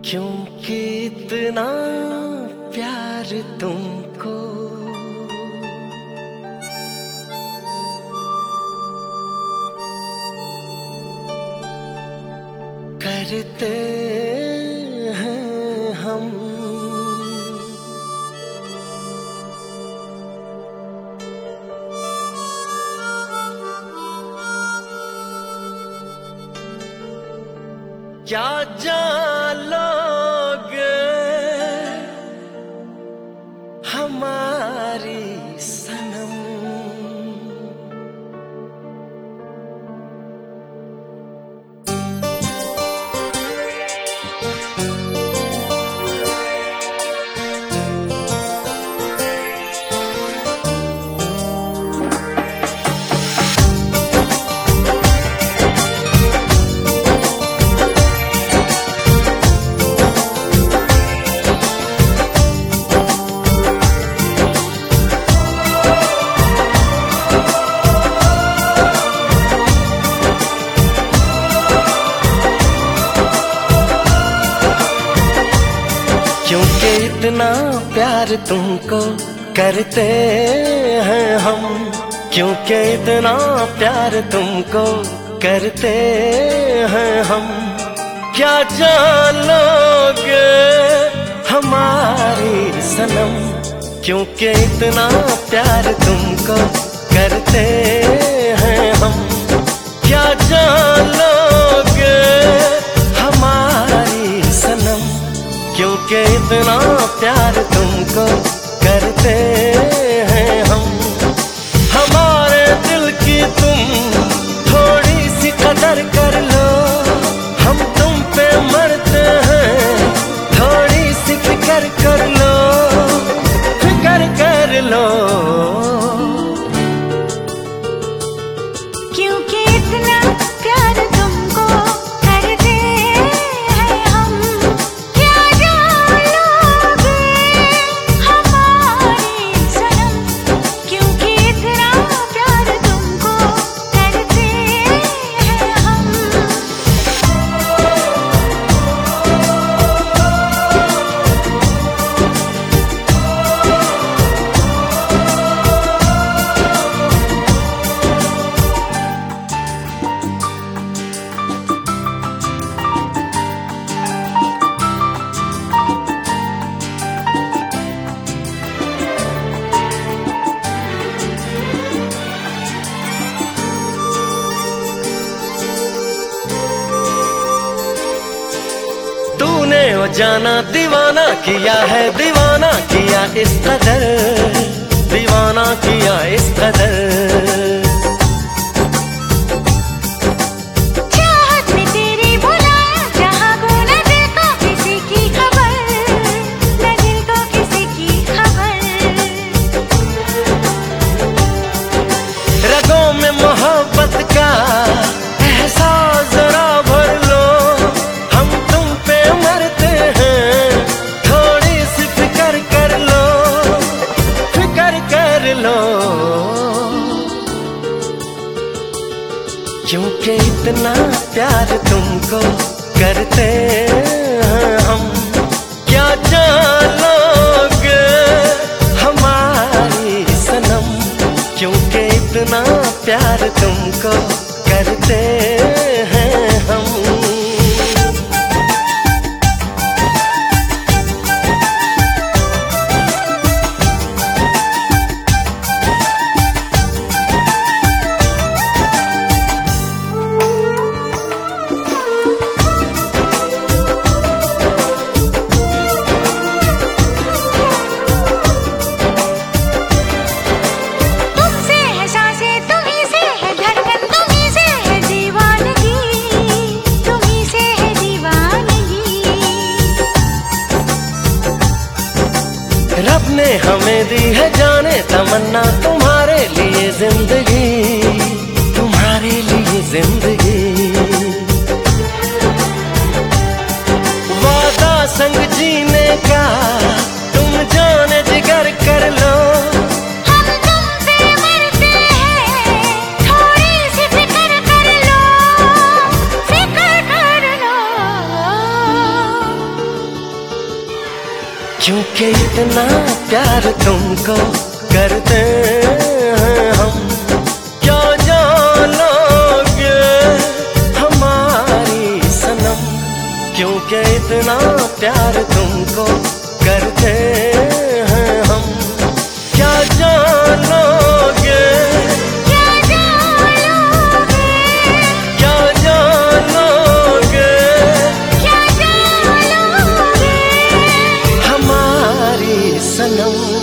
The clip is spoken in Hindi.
क्योंकि इतना प्यार तुमको करते हैं हम। क्या जान लोगे हमारी सनम, क्योंकि इतना प्यार तुमको करते हैं हम। क्योंकि इतना प्यार तुमको करते हैं हम। क्या जान लोगे हमारी सनम, क्योंकि इतना प्यार तुमको करते हैं हम। क्या जान लोगे हमारी सनम, क्योंकि इतना प्यार तुमको करते हैं हम। हमारे दिल की तुम थोड़ी सी कदर कर लो, हम तुम पे मरते हैं, थोड़ी सी फिक्र कर लो, फिक्र कर लो। क्योंकि इतना प्यार तुमको करते हैं हम। क्या जान लोगे हमारी सनम, क्योंकि इतना प्यार तुमको करते हैं हम। तूने वो जाना दीवाना किया है, दीवाना किया इस कदर, दीवाना किया इस कदर। चाहत में तेरी बुलाया जहाँ को न दिल को किसी की खबर, न दिल को किसी की खबर। रगों में मोहब्बत का एहसास जरा भर लो, हम तुम पे मरते हैं, थोड़ी सी फिक्र कर लो, फिक्र कर लो। क्योंकि इतना प्यार तुमको करते हैं हम। क्या जान लोगे हमारी सनम, क्योंकि इतना प्यार तुमको करते हैं हम। तुमसे है सांसें, तुम्हीं से है धड़कन, तुम्हीं से है दीवानगी, तुम्हीं से है दीवानगी। रब ने हमें दी है जाने तमन्ना, तुम्हारे लिए जिंदगी, तुम्हारे लिए जिंदगी। वादा संग जीने का तुम जाने जिगर कर लो, हम तुम पे मरते हैं, थोड़ी सी फिक्र कर लो, फिक्र कर लो। कि इतना प्यार तुमको करते हैं हम, क्या जानोगे हमारी सनम, क्योंकि इतना प्यार तुमको करते हैं हम, क्या जानोगे, क्या जानोगे, क्या जानोगे, क्या जानोगे हमारी सनम।